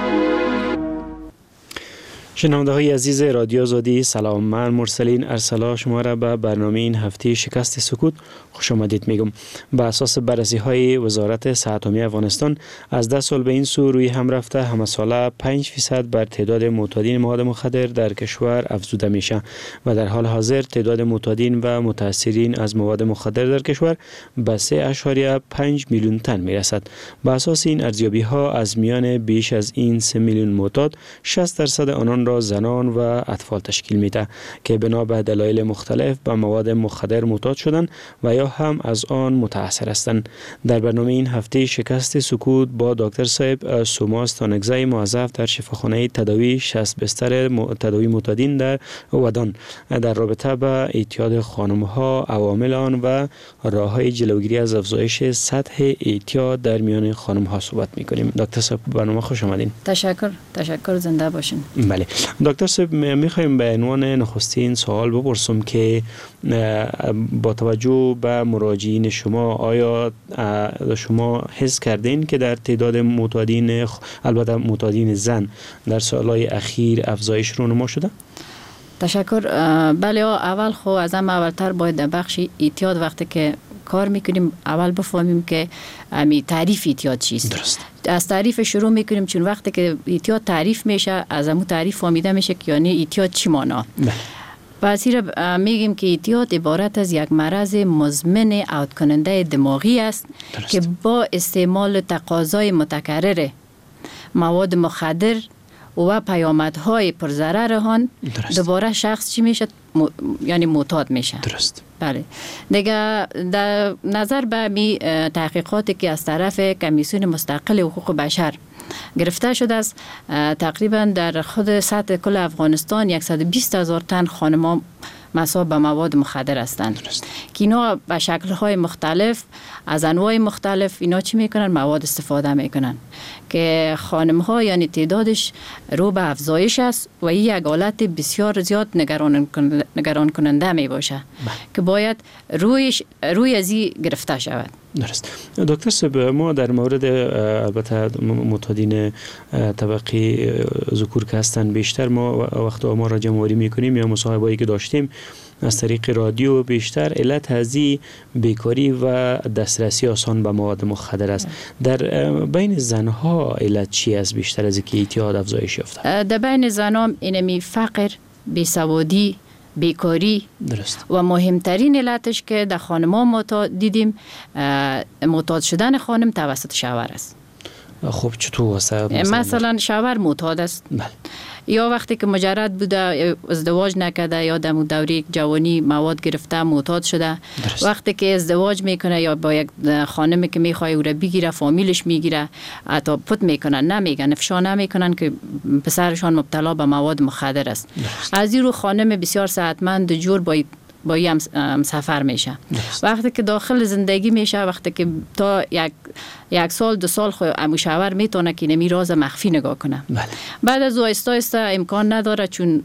شنونده های عزیز رادیو آزادی سلام. من مرسلین ارسلا شما را به برنامه این هفته شکست سکوت خوش آمدید میگم. به اساس بررسی های وزارت صحت عامه افغانستان از 10 سال به این سو روی هم رفته همه ساله 5% بر تعداد معتادین مواد مخدر در کشور افزوده میشه و در حال حاضر تعداد معتادین و متاثرین از مواد مخدر در کشور به 3.5 میلیون تن میرسد. به اساس این ارزیابی ها از میان بیش از این 3 میلیون معتاد 60% آنان را زنان و اطفال تشکیل میده که بنا به دلایل مختلف به مواد مخدر معتاد شدن و یا هم از آن متاثر هستند. در برنامه این هفته شکست سکوت با دکتر صاحب سوماس تانکزی موظف در شفاخانه تداوی 60 بستر تداوی معتادین در ودان در رابطه با اعتیاد خانم‌ها، عوامل آن و راه‌های جلوگیری از افزایش سطح اعتیاد در میان خانم‌ها صحبت می‌کنیم. دکتر صاحب برنامه خوش آمدین. تشکر زنده باشین. بله دکتر صاحب می‌خوایم به عنوان نخستین سوال بپرسم که با توجه به مراجعین شما آیا شما حس کردین که در تعداد معتادین البته معتادین زن در سالهای اخیر افزایش رونما شده؟ تشکر. بله اول خو از هم اولتر باید در بخش اعتیاد وقتی که کار میکنیم اول بفهمیم که تعریف اعتیاد چیست. درست. از تعریف شروع میکنیم چون وقتی که اعتیاد تعریف میشه از همون تعریف فهمیده میشه که یعنی اعتیاد چی معنا. پس میگیم که اعتیاد عبارت از یک مرض مزمن عود کننده دماغی است که با استعمال تقاضای متکرر مواد مخدر و پیامدهای پرضرر آن دوباره شخص چی میشه؟ یعنی معتاد میشه. درست. بله. دیگه در نظر به می تحقیقاتی که از طرف کمیسیون مستقل حقوق بشر گرفته شده است، تقریبا در خود سطح کل افغانستان 120,000 تن خانمان مصاب به مواد مخدر هستند که اینا به شکل‌های مختلف از انواع مختلف اینا چی میکنن؟ مواد استفاده میکنن که خانم‌ها یعنی تعدادش رو به افزایش است و این یک حالت بسیار زیاد نگران کننده می باشه که باید روی از این گرفته شود. درست. دکتر صاحب، ما در مورد البته معتادین طبقه ذکور که هستن بیشتر ما وقتا ما را جمع‌آوری میکنیم یا مصاحبه‌ای که داشتیم از طریق رادیو، بیشتر علت هزی بیکاری و دسترسی آسان به مواد مخدر است. در بین زنها علت چی است بیشتر از اینکه اعتیاد افزایش یافته؟ در بین زنان اینمی فقر، بیسوادی، بیکاری درست. و مهمترین علتش که در خانمان معتاد دیدیم معتاد شدن خانم توسط شوهر است. خب چطور واسه مثلا شوهر معتاد است یا وقتی که مجرد بوده ازدواج نکرده یا در دوره جوانی مواد گرفته معتاد شده درست. وقتی که ازدواج میکنه یا با یک خانمی که میخواد او را بگیره فامیلش میگیره حتی پت میکنن نمیگن افشا نمیکنن که پسرشان مبتلا به مواد مخدر است درست. از این رو خانم بسیار صحتمند جور با هم سفر میشه وقتی که داخل زندگی میشه وقتی که تا یک سال 2 سال مشاور میتونه که نمی راز مخفی نگاه کنه بعد از آهسته آهسته امکان نداره چون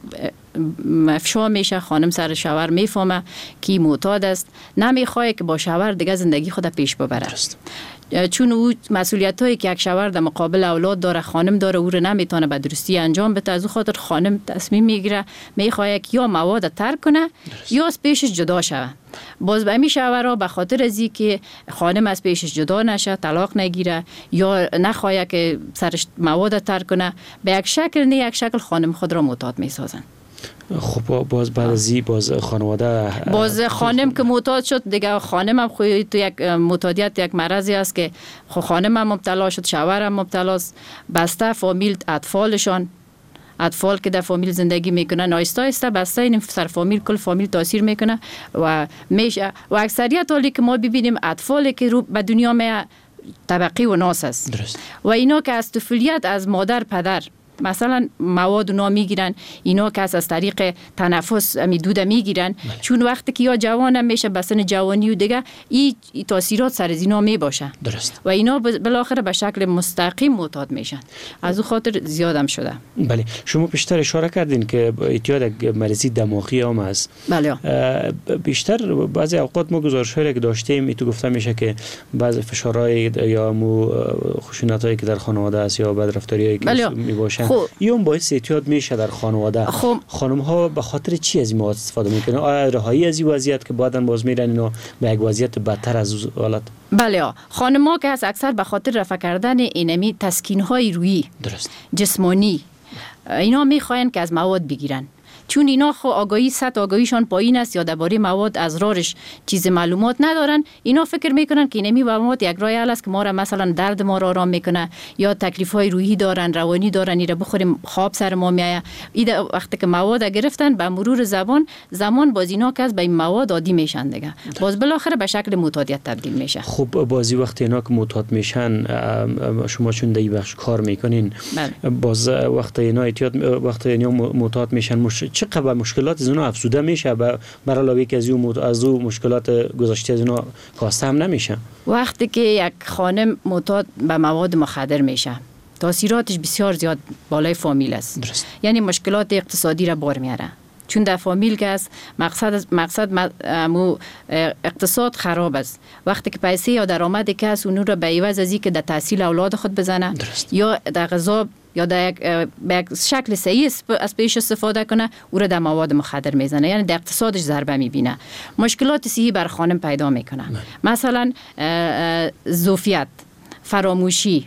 افشا میشه خانم سر شوهر میفهمه که معتاد است نمیخواد که با شوهر دیگه زندگی خود پیش ببره چون او مسئولیت هایی که یک شوهر در مقابل اولاد داره خانم داره او رو نمیتونه به درستی انجام بده از خاطر خانم تصمیم میگیره میخواد که یا مواد ترک کنه یا از پیشش جدا شوه باز به می شوهرها به خاطر از که خانم از پیشش جدا نشه طلاق نگیره یا نخواه که سرش مواد ترک کنه به یک شکل نه یک شکل خانم خود را معتاد میسازن. خب باز بعد از باز خانواده خانم که معتاد شد دیگه خانم هم خود تو یک معتادیت یک مرضی است که خانم هم مبتلا شد شوهر هم مبتلا است بسته فامیل اطفال که در فامیل زندگی میکنن آهسته آهسته بسته این سر فامیل کل فامیل تاثیر میکنه و میشه و اکثریت حالی که ما ببینیم اطفالی که رو به دنیا می طبقی و ناس است درست. و اینا که از طفولیت از مادر پدر مثلا مواد اونا میگیرن اینا که از طریق تنفس دود میگیرن چون وقتی که یا جوان میشه بسن جوانی و دیگه این تاثیرات سر اینا میباشه درست و اینا بالاخره به شکل مستقیم معتاد میشن از اون خاطر زیادم شده. بله شما بیشتر اشاره کردین که اعتیاد مریضی دماغی هم است. بله بیشتر بعضی اوقات ما گزارش‌هایی که داشتیم تو گفته میشه که بعضی فشارهای یا خشونتایی که در خانواده است یا بدرفتاریایی که میباشه اون باعث اعتیاد میشه در خانواده. خانم ها به خاطر چی از این مواد استفاده میکنن؟ آیا رهایی از این وضعیت که بعداً باز میرن اینا به یک وضعیت بدتر از حالت؟ بله خانم ها که از اکثر به خاطر رفع کردن اینمی تسکین های روحی درست جسمانی اینا میخواین که از مواد بگیرن چون اینا خو آگاهیشان پایین است یا درباره مواد اسرارش چیز معلومات ندارن اینا فکر میکنن که اینمی مواد یک راه حل است که ما را مثلا درد ما را آرام میکنه یا تکلیف های روحی دارن روانی دارن اینا بخوریم خواب سر ما میایه وقتی که مواد گرفتن به مرور زمان باز اینا که از به این مواد عادی میشن دیگه باز بالاخره به شکل معتادیت تبدیل میشه. خب بازی وقتی اینا که معتاد میشن شما چون در این بخش کار میکنین باز وقتی اینا معتاد میشن چقدر مشکلات از اونا افزوده میشه برای علاوه که از اون مشکلات گذشته از اونا کاسته هم نمیشه. وقتی که یک خانم معتاد به مواد مخدر میشه تاثیراتش بسیار زیاد بالای فامیل است درست. یعنی مشکلات اقتصادی را بار میاره چون در فامیل که است مقصد اقتصاد خراب است وقتی که پیسه یا درآمدی که است اون رو به عوض از اینکه در تحصیل اولاد خود بزنه درست. یا در غذا یا در یک شکل صحیح از پیش استفاده کنه او را در مواد مخدر میزنه یعنی در اقتصادش ضربه میبینه مشکلات صحی بر خانم پیدا میکنه مثلا ضعفیت فراموشی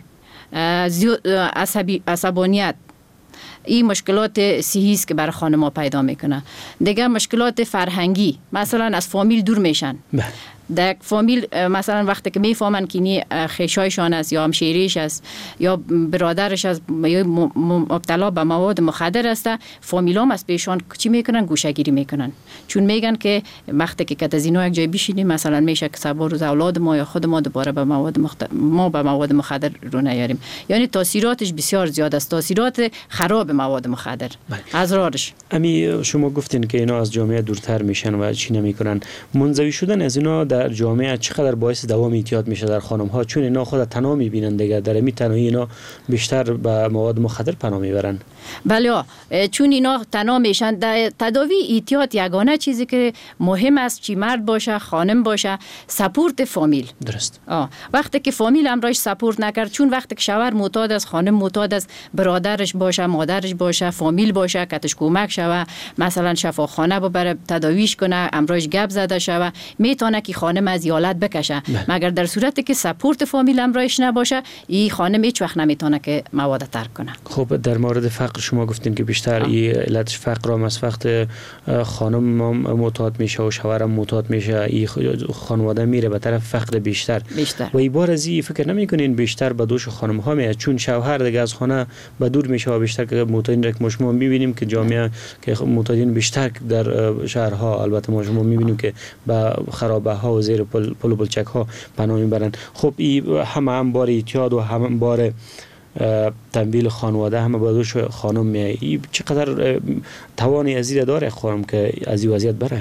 عصبانیت این مشکلات صحی است که برای خانم‌ها پیدا میکنه دیگه مشکلات فرهنگی مثلا از فامیل دور میشن در فامیل مثلا وقتی که میفهمن که نی خیشایشان است یا همشیریش است یا برادرش است یا مبتلا به مواد مخدر است، فامیل هم از پیشان چی میکنن؟ گوشه‌گیری میکنن. چون میگن که وقتی که کاتزینو یک جای بشینیم مثلا میشه که سبا روز اولاد ما یا خود ما دوباره به مواد مخدر رو نیاریم. یعنی تاثیراتش بسیار زیاد است، تاثیرات خراب مواد مخدر. اضرارش امی شما گفتین که اینا از جامعه دورتر میشن و چی نمیکنن. منزوی شدن از اینا در جامعه چقدر باعث دوام اعتیاد میشه در خانم ها؟ چون اینا خود تنها میبینن دیگه، در می تنهایی اینا بیشتر به مواد مخدر پناه میبرن. بله، چون اینا تنها میشن. در تداوی اعتیاد یگانه چیزی که مهم است، چی مرد باشه خانم باشه، سپورت فامیل. درست. وقتی که فامیل همراهش سپورت نکرد، چون وقتی که شوهر معتاد است، خانم معتاد است، برادرش باشه، مادرش باشه، فامیل باشه کاتش کمک شوه، مثلا شفاخانه ببره تداویش کنه، همراهش گپ زده شوه، میتونه که خانم از یالت بکشه. مگر در صورتی که سپورت فامیل همراهش نباشه، این خانم هیچ وقت نمیتونه که مواد ترک کنه. خب در مورد فقر شما گفتین که بیشتر این علتش فقر هم از وقت خانم معتاد میشه و شوهرم معتاد میشه، این خانواده میره به طرف فقر بیشتر. و این بار از این فکر نمیکنین بیشتر به دوش خانم ها میاد، چون شوهر دیگه از خانه به دور میشه و بیشتر که معتادین را که ما میبینیم که جامعه که معتادین بیشتر در شهرها، البته ما میبینیم که به خرابه ها و زیر پل و پلچک ها پناه میبرن. خب این هم بار اعتیاد و هم بار تنبیل خانواده همه با دوش خانم میای. این چقدر توانی ازید داره خانم که از این وضعیت بره؟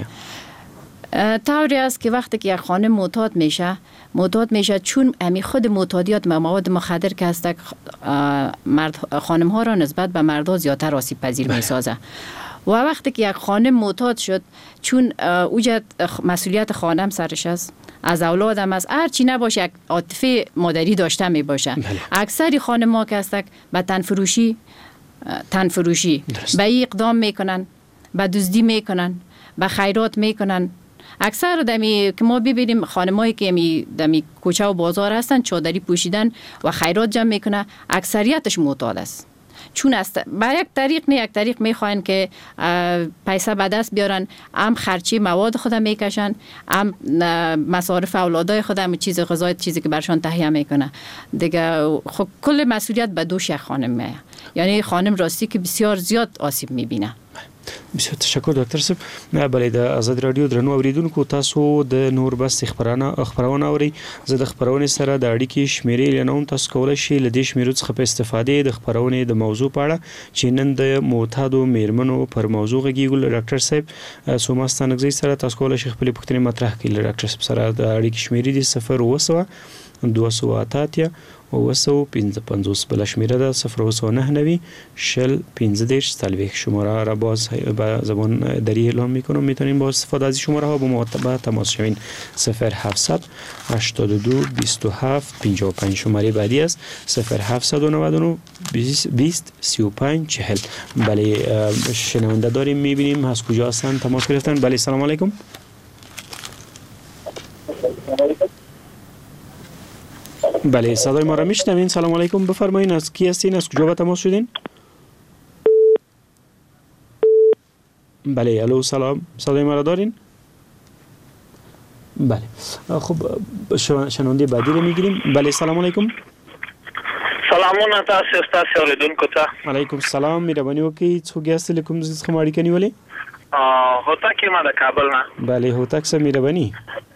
طوری است که وقتی که یک خانم معتاد میشه چون امی خود معتادیات مواد مخدر که هست خانم ها را نسبت به مردا زیادتر آسیب پذیر میسازه. و وقتی که یک خانم معتاد شد، چون اوجد مسئولیت خانم سرش است، از اولادم است، هر چی نباشه یک عاطفه مادری داشته می باشه. اکثری خانم ها که هستک به تنفروشی به این اقدام میکنن، به دزدی میکنن، به خیرات میکنن. اکثر دمی که ما ببینیم خانمایی که دمی کوچه و بازار هستن چادری پوشیدن و خیرات جمع میکنه، اکثریتش معتاد است. چون است با یک طریق میخواین که پیسه به دست بیارن، هم خرچی مواد خود میکشن، هم مصارف اولادای خود، هم چیزی که برشان تهیه میکنه دیگه. خب کل مسئولیت به دوش خانم میه. یعنی خانم راستی که بسیار زیاد آسیب میبینه. بسیار تشکر دکتر صاحب. بلې د آزاد رادیو درنو اوریدونکو، تاسو د نور بس خبرونه اوري. زه د خبرونې سره د اړیکې شمیرې لنوم. تاسو کولای شئ له دې شمیرو څخه په استفادې د خبرونې د موضوع په اړه چې نن د معتادو میرمنو پر موضوع غږیږو له ډاکټر صاحب سوما ستانکزی سره. تاسو کولای شئ خپل پوښتنې مطرح کړئ له ډاکټر صاحب سره. د اړیکې شمیرې دي 0 255 بل شمیره ده 0 شل 15 شماره را باز به زبان دری اعلام میکنم. میتونین با استفاده از شماره ها با ما تماس شوین. 0700 82 27 55 شماره بعدی است. 0799 20 35 40. بله شنونده داریم، میبینیم از کجا هستن تماس گرفتن. بله سلام علیکم. بله صدای ما را میشنوین؟ سلام علیکم، بفرمایین از کی هستین، از کجا به تماس شدین؟ بله الو سلام، صدای ما را دارین؟ بله خب شنونده بعدی رو میگیریم. بله سلام علیکم. سلامونه تاسو تاسو اوریدونکو ته. علیکم السلام، مهرباني وکړئ څوک یاست له کوم ځای څخه اړیکه نیولې؟ هوتک ما د کابل نه. بله هوتک سره مهرباني.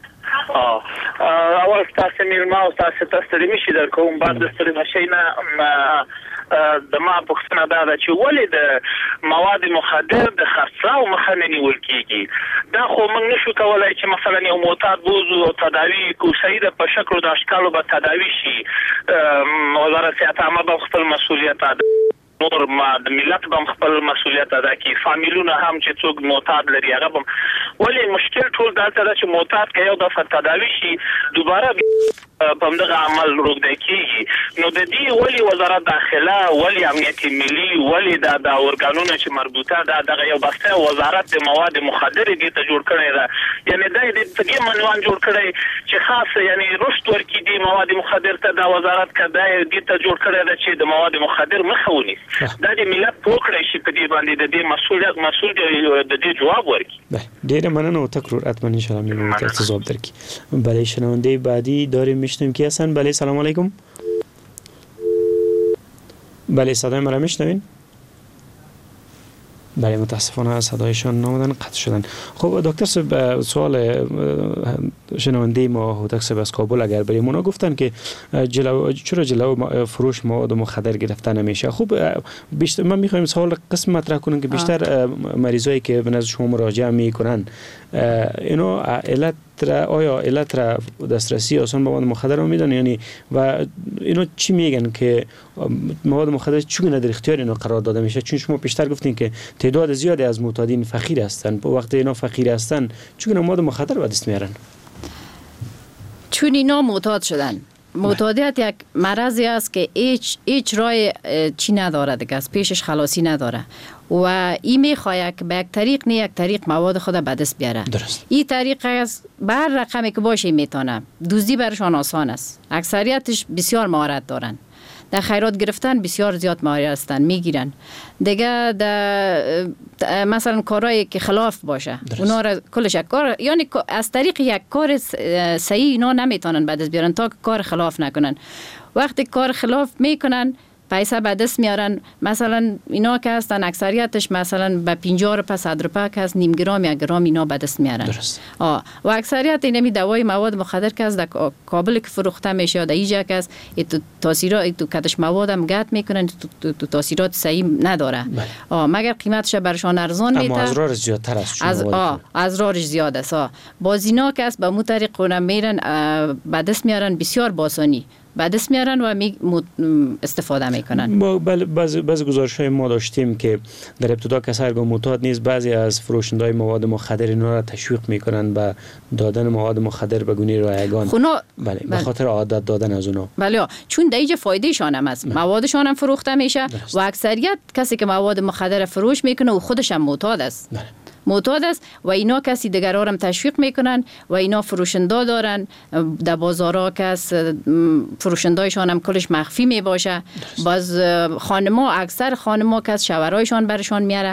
اول تاسو میرما او تاسو ستړي مشي در کوم بعد د ستړي مشي نه د ما پوښتنه دا ده چې ولې د مواد مخدر د خرڅلاو مخه نه نیول کیږي. دا خو موږ نشو کولای چې مثلا یو معتاد بوزو او تداوی کوشي د په شکل د اشکالو به تداوی شي. وزارت صحت عامه به خپل مسؤلیت ادا نور ما د ملت به خپل مسؤلیت ادا کوي. فامیلونه هم چې څوک معتاد لري هغه به ولې مشکل ټول دلته ده چې معتاد که یو دفعه تداوی شي دوباره په همدغه عمل روږدی کېږي. نو د دې ولې وزارت داخله، ولې امنیت ملي، ولې د ارګانونو چې مربوطه ده دغه یو بسته وزارت د مواد مخدر دې ته جوړ کړی ده، یعنی دا د دې منوان جوړ کړی چې خاص یعنی رشد ورکړي دي مواد مخدر ته. دا وزارت که دا دې ته جوړ کړی ده چې د مواد مخدر مخه ونیسي. دا د ملت پوکړی شي په دې باندې د دې مسؤل د دې جواب ورکړي. ډیر مننه او تکرار حتما ان شاء الله میمونید ارتضاب درکی. بله شنونده بعدی داریم میشنویم کی هستن؟ بله سلام علیکم. بله صدای ما را میشنوین؟ بله متاسفانه صدایشان نامدن قطع شدن. خب دکتر صاحب سوال شنونده ما هوتک صاحب از کابل اگر بریم اونا گفتن که چرا جلو فروش مواد مخدر گرفته نمیشه. خب بیشتر من میخوایم سوال قسم مطرح کنم که بیشتر مریضایی که به نزد شما مراجعه میکنن اینا علت را دسترسی آسان به مواد مخدر رو میدن یعنی و اینا چی میگن که مواد مخدر چگونه در اختیار اینا قرار داده میشه؟ چون شما پیشتر گفتین که تعداد زیادی از معتادین فقیر هستن. وقتی اینا فقیر هستن چگونه مواد مخدر به دست میارن؟ چون اینا معتاد شدن. معتادیت یک مرضی است که هیچ راه چی نداره دیگه، از پیشش خلاصی نداره و این میخواد که به یک طریق نه یک طریق مواد خود به دست بیاره. درست. این طریق است بر رقمی که باشه میتونه دزدی برشان آسان است. اکثریتش بسیار مهارت دارن. در خیرات گرفتن بسیار زیاد ماهر هستند میگیرن دیگه. مثلا کارهایی که خلاف باشه اونا را کلش یک کار یعنی از طریق یک کار صحیح اینا نمیتونن به دست بیارن تا که کار خلاف نکنن. وقتی کار خلاف میکنن پیسه به دست میارن. مثلا اینا که هستن اکثریتش مثلا به 50 روپیه 100 روپیه که از نیم گرم 1 گرم اینا به دست میارن. درست. و اکثریت اینمی دوای مواد مخدر که از در کابل که فروخته میشه یا در اینجا که از تاثیرات تو کدش مواد هم گت میکنن تو تاثیرات صحیح نداره. مگر قیمتش برشان ارزان میته. اما ازرارش زیادتر است. ازرارش زیاد است. باز اینا که از به مو طریق اونم میرن به دست میارن بسیار باسانی به دست میارن و استفاده میکنن. ما بعضی گزارش‌های ما داشتیم که در ابتدا کسایی هرگاه معتاد نیست بعضی از فروشنده‌های مواد مخدر اینا را تشویق میکنن به دادن مواد مخدر به گونه رایگان. بله به خاطر عادت دادن از اونا. بله چون در اینجا فایده شان هم است. موادشان هم فروخته میشه و اکثریت کسی که مواد مخدر فروش میکنه و خودش هم معتاد است. معتاد است و اینا کسی دیگر هم تشویق میکنن و اینا فروشنده دارن در بازارها که فروشندهایشان هم کلش مخفی میباشه. باز خانما اکثر خانما که شوهرایشان برشان میاره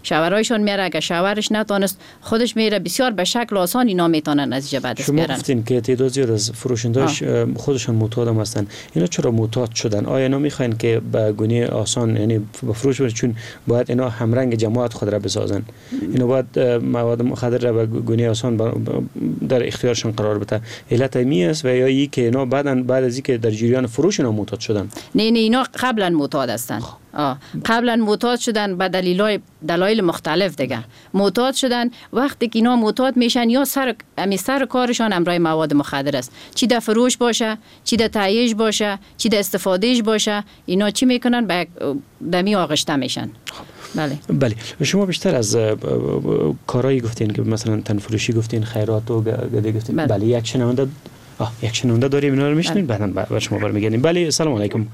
اگه شوهرش نتونست خودش میره بسیار به شکل آسان اینا میتونن از اینجا دست بیارن. شما گفتین که تعداد زیاد از فروشندهاش خودشان معتاد هم هستن. اینا چرا معتاد شدن؟ آیا اینا میخواین که به گونه آسان یعنی به فروش برن چون باید اینا همرنگ جماعت خود را بسازن؟ اینا باید مواد مخدر را به گونه آسان در اختیارشان قرار بده. علت می است و یا ای که اینا بعد از اینکه در جریان فروش اینا معتاد شدن؟ نه اینا قبلا معتاد هستن. قبلا معتاد شدن به دلایل مختلف دیگه. معتاد شدن وقتی که اینا معتاد میشن یا سر کارشان امرای مواد مخدر است. چی در فروش باشه، چی در تهیهش باشه، چی در استفادهش باشه، اینا چی میکنن به دمی آغشته میشن. بله شما بیشتر از کارهایی گفتین که مثلا تنفروشی گفتین، خیرات و گده گفتین. بله یک شنونده داریم اینا رو میشنین بعداً با شما برمیگردیم. بله سلام علیکم.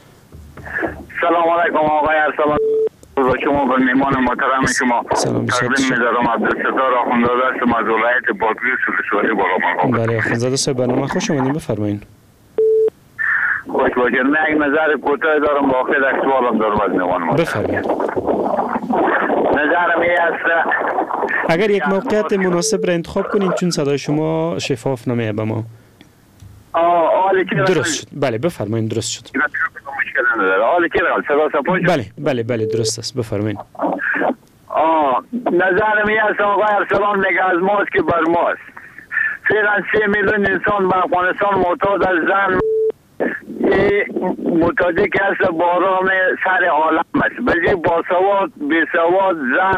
سلام علیکم آقای ارسلان و شما به میمان محترم شما تقدیم می‌دارم عبدالستار آخوندزاده هستم از ولایت بادغیس ولسوالی بالاخره. بله آخوندزاده صاحب برنامه خوش اومدین بفرمایید. خوش باشید. من یک نظر کوتاه دارم با آخر یک سوالم دارم از میمان محترم. بفرمایید. نظرم این است اگر یک موقعیت مناسب را انتخاب کنین چون صدای شما شفاف نمیه به ما. درست شد. بله بفرمایید درست شد. بله درست است بفرمایید. نظر می است آقای ارسلان میگه از ماست که بر ماست. فعلا 3 میلیون انسان به افغانستان معتاد از زن معتادی که هست بارام سر عالم است. بلکه باسواد بیسواد زن